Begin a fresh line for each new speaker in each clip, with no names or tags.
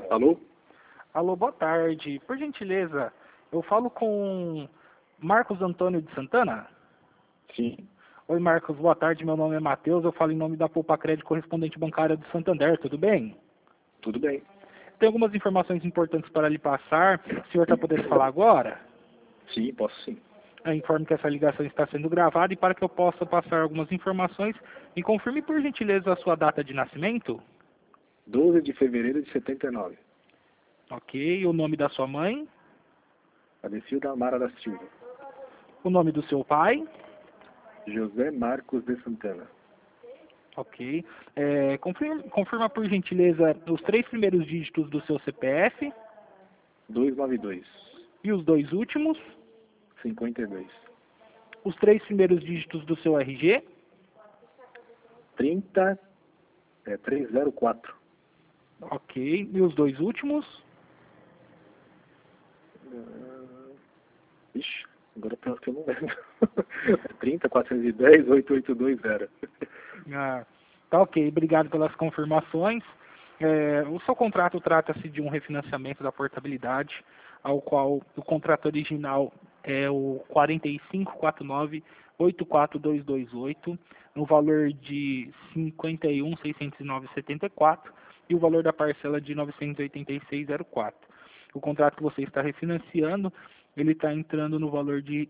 Alô?
Alô, boa tarde. Por gentileza, eu falo com Marcos Antônio de Santana?
Sim.
Oi, Marcos, boa tarde. Meu nome é Matheus. Eu falo em nome da Poupa Crédito Correspondente Bancária do Santander. Tudo bem?
Tudo bem.
Tem algumas informações importantes para lhe passar. O senhor está podendo falar agora?
Sim, posso sim.
Eu informo que essa ligação está sendo gravada e para que eu possa passar algumas informações, me confirme por gentileza a sua data de nascimento.
12 de fevereiro de 79.
Ok. O nome da sua mãe?
Adecilda Amara da Silva.
O nome do seu pai?
José Marcos de Santana.
Ok. Confirma por gentileza os 3 primeiros dígitos do seu CPF
292.
e os 2 últimos,
52.
os 3 primeiros dígitos do seu RG
304.
ok, e os 2 últimos,
Ixi, agora pior que eu não lembro. 30, 410, 8820.
tá ok, obrigado pelas confirmações. O seu contrato trata-se de um refinanciamento da portabilidade, ao qual o contrato original é o 4549-84228, no valor de 51.609,74 e o valor da parcela de 986,04. O contrato que você está refinanciando, ele está entrando no valor de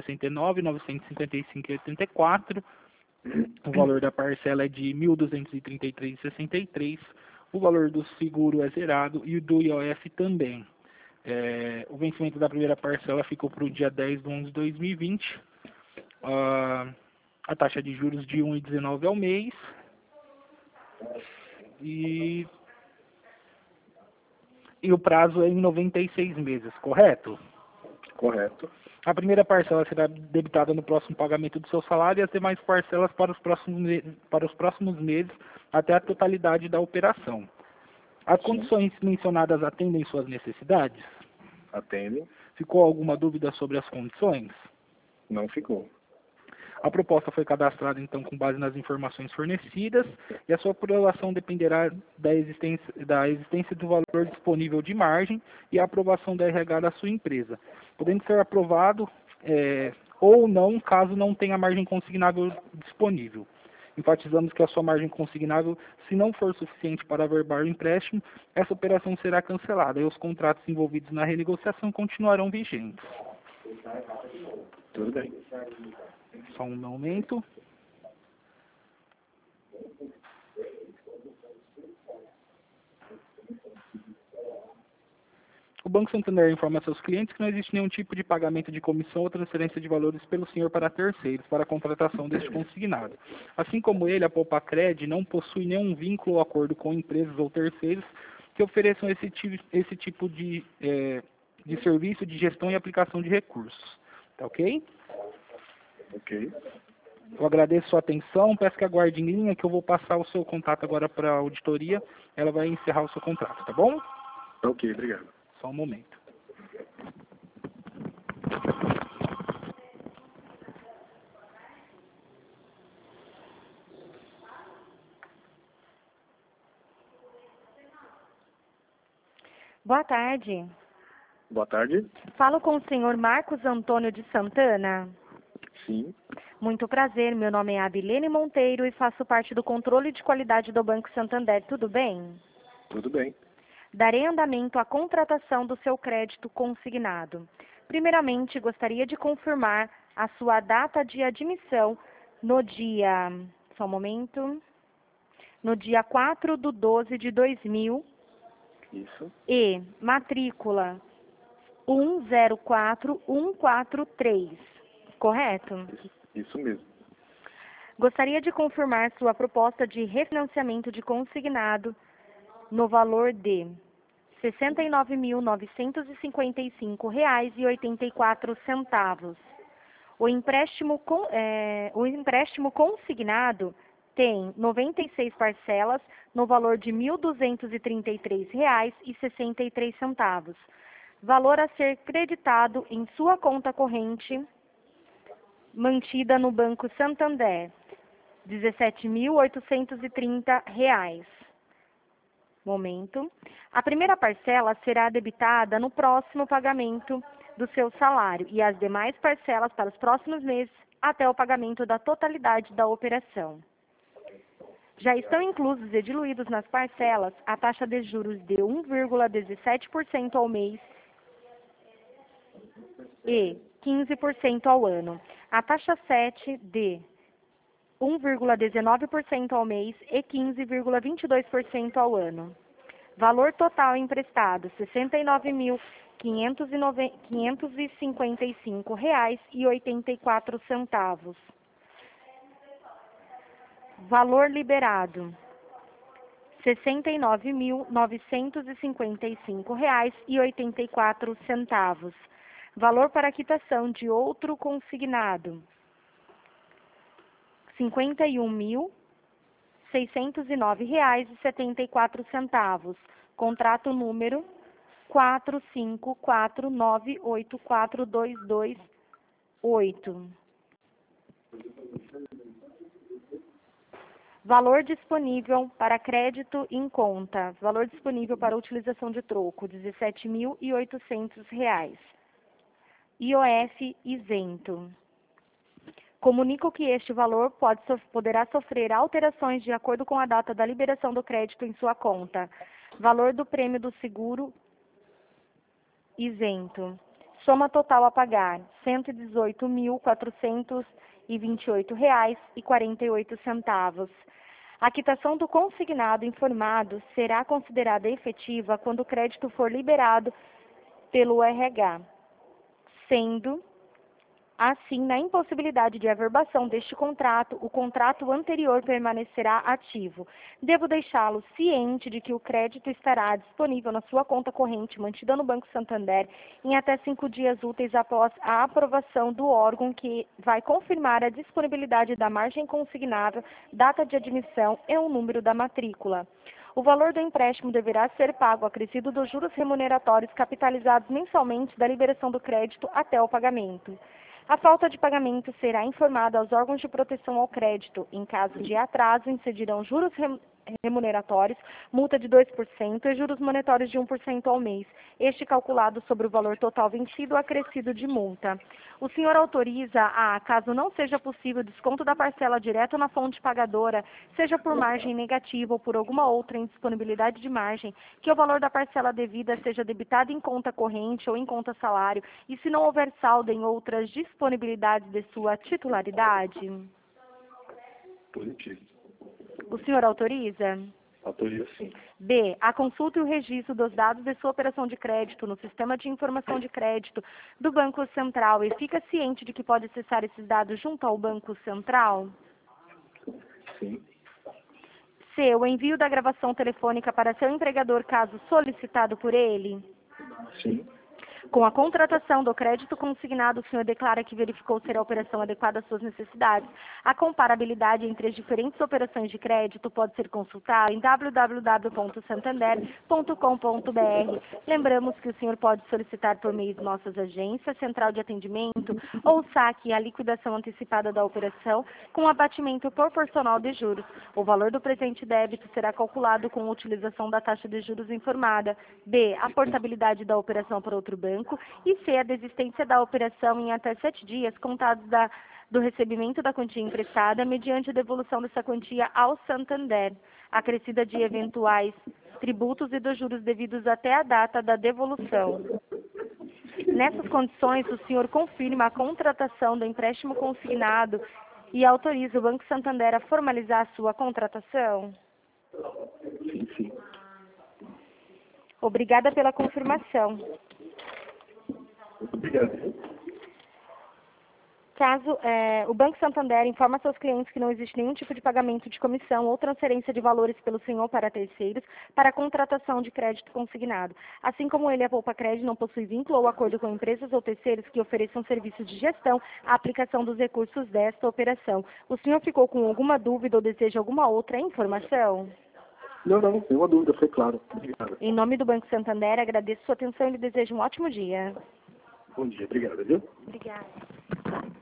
69.955,84. O valor da parcela é de 1.233,63. O valor do seguro é zerado e o do IOF também. O vencimento da primeira parcela ficou para o dia 10 de 11 de 2020. A taxa de juros de 1,19 ao mês. E o prazo é em 96 meses, correto?
Correto.
A primeira parcela será debitada no próximo pagamento do seu salário e as demais parcelas para os próximos meses até a totalidade da operação. As
Sim.
condições mencionadas atendem suas necessidades?
Atende.
Ficou alguma dúvida sobre as condições?
Não ficou.
A proposta foi cadastrada, então, com base nas informações fornecidas e a sua aprovação dependerá da existência do valor disponível de margem e a aprovação da RH da sua empresa, podendo ser aprovado ou não, caso não tenha margem consignável disponível. Enfatizamos que a sua margem consignável, se não for suficiente para averbar o empréstimo, essa operação será cancelada e os contratos envolvidos na renegociação continuarão vigentes.
Tudo bem.
Só um momento. O Banco Santander informa a seus clientes que não existe nenhum tipo de pagamento de comissão ou transferência de valores pelo senhor para terceiros para a contratação deste consignado. Assim como ele, a Poupacred não possui nenhum vínculo ou acordo com empresas ou terceiros que ofereçam esse tipo de serviço de gestão e aplicação de recursos. Tá ok?
Ok.
Eu agradeço a sua atenção, peço que aguarde em linha que eu vou passar o seu contato agora para a auditoria, ela vai encerrar o seu contrato, tá bom?
Ok, obrigado.
Só um momento.
Boa tarde.
Boa tarde.
Falo com o senhor Marcos Antônio de Santana.
Sim.
Muito prazer, meu nome é Abilene Monteiro e faço parte do controle de qualidade do Banco Santander. Tudo bem?
Tudo bem.
Darei andamento à contratação do seu crédito consignado. Primeiramente, gostaria de confirmar a sua data de admissão no dia... Só um momento. No dia 4 de 12 de 2000
Isso.
e matrícula 104143, correto?
Isso mesmo.
Gostaria de confirmar sua proposta de refinanciamento de consignado no valor de R$ 69.955,84. O empréstimo consignado tem 96 parcelas no valor de R$ 1.233,63. Valor a ser creditado em sua conta corrente mantida no Banco Santander, R$ 17.830. Momento. A primeira parcela será debitada no próximo pagamento do seu salário e as demais parcelas para os próximos meses até o pagamento da totalidade da operação. Já estão inclusos e diluídos nas parcelas a taxa de juros de 1,17% ao mês e 15% ao ano. A taxa 7 de 1,19% ao mês e 15,22% ao ano. Valor total emprestado, R$ 69.555,84. Valor liberado, R$ 69.955,84. Valor para quitação de outro consignado, R$ 51.609,74. Contrato número 454984228. Valor disponível para crédito em conta. Valor disponível para utilização de troco, R$ 17.800. IOF isento. Comunico que este valor poderá sofrer alterações de acordo com a data da liberação do crédito em sua conta. Valor do prêmio do seguro isento. Soma total a pagar, R$ 118.428,48. A quitação do consignado informado será considerada efetiva quando o crédito for liberado pelo RH, sendo assim, na impossibilidade de averbação deste contrato, o contrato anterior permanecerá ativo. Devo deixá-lo ciente de que o crédito estará disponível na sua conta corrente mantida no Banco Santander em até 5 dias úteis após a aprovação do órgão que vai confirmar a disponibilidade da margem consignável, data de admissão e o número da matrícula. O valor do empréstimo deverá ser pago acrescido dos juros remuneratórios capitalizados mensalmente da liberação do crédito até o pagamento. A falta de pagamento será informada aos órgãos de proteção ao crédito. Em caso de atraso, incidirão juros remuneratórios, multa de 2% e juros monetários de 1% ao mês, este calculado sobre o valor total vencido ou acrescido de multa. O senhor autoriza caso não seja possível desconto da parcela direta na fonte pagadora, seja por margem negativa ou por alguma outra indisponibilidade de margem, que o valor da parcela devida seja debitado em conta corrente ou em conta salário, e se não houver saldo em outras disponibilidades de sua titularidade?
Positivo.
O senhor autoriza?
Autoriza, sim.
B. A consulta e o registro dos dados de sua operação de crédito no Sistema de Informação de Crédito do Banco Central e fica ciente de que pode acessar esses dados junto ao Banco Central?
Sim.
C. O envio da gravação telefônica para seu empregador caso solicitado por ele?
Sim.
Com a contratação do crédito consignado, o senhor declara que verificou ser a operação adequada às suas necessidades. A comparabilidade entre as diferentes operações de crédito pode ser consultada em www.santander.com.br. Lembramos que o senhor pode solicitar por meio de nossas agências, central de atendimento ou saque a liquidação antecipada da operação com abatimento proporcional de juros. O valor do presente débito será calculado com a utilização da taxa de juros informada. B. A portabilidade da operação para outro banco. E C. A desistência da operação em até 7 dias contados do recebimento da quantia emprestada mediante a devolução dessa quantia ao Santander, acrescida de eventuais tributos e dos juros devidos até a data da devolução. Nessas condições, o senhor confirma a contratação do empréstimo consignado e autoriza o Banco Santander a formalizar a sua contratação?
Sim, sim.
Obrigada pela confirmação.
Obrigado.
Caso o Banco Santander informa a seus clientes que não existe nenhum tipo de pagamento de comissão ou transferência de valores pelo senhor para terceiros para a contratação de crédito consignado. Assim como ele, a Poupa Crédito não possui vínculo ou acordo com empresas ou terceiros que ofereçam serviços de gestão à aplicação dos recursos desta operação. O senhor ficou com alguma dúvida ou deseja alguma outra informação?
Não, nenhuma dúvida, foi claro. Obrigado.
Em nome do Banco Santander, agradeço sua atenção e lhe desejo um ótimo dia.
Bom dia, obrigado, viu?
Obrigada.